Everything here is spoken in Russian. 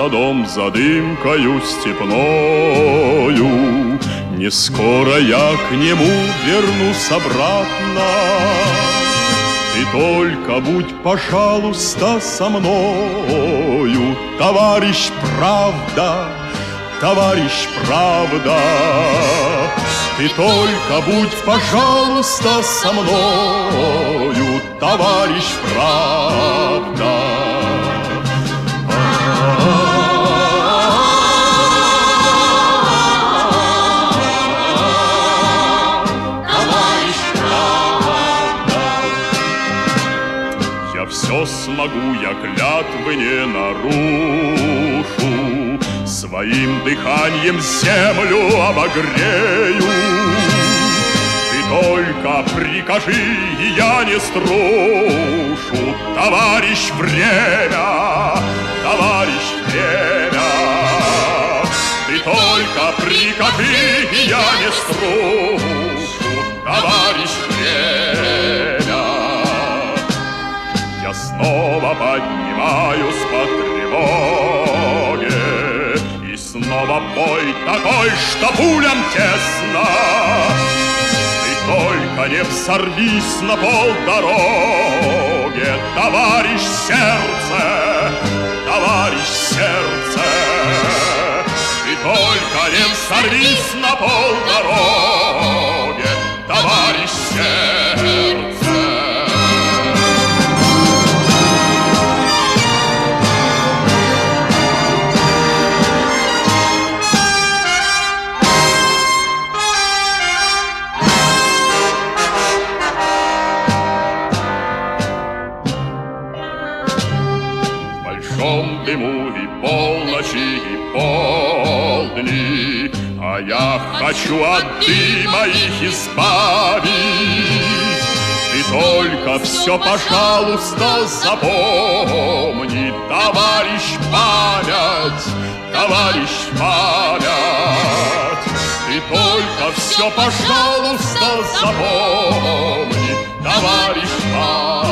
садом за дымкою степною. Не скоро я к нему вернусь обратно. Ты только будь, пожалуйста, со мною, товарищ правда, товарищ правда. Ты только будь, пожалуйста, со мною, товарищ правда. Все смогу, я клятвы не нарушу, своим дыханием землю обогрею. Ты только прикажи, и я не струшу, товарищ время, товарищ время. Ты только прикажи, и я не струшу, товарищ время. Снова поднимаюсь по тревоге, и снова бой такой, что пулям тесно. Ты только не взорвись на полдороге, товарищ сердце, товарищ сердце. Ты только не взорвись на полдороге, товарищ сердце. Дыму и полночи, и полдни, а я хочу от дыма их избавить. Ты только все, пожалуйста, запомни, товарищ память, товарищ память. Ты только все, пожалуйста, запомни, товарищ память.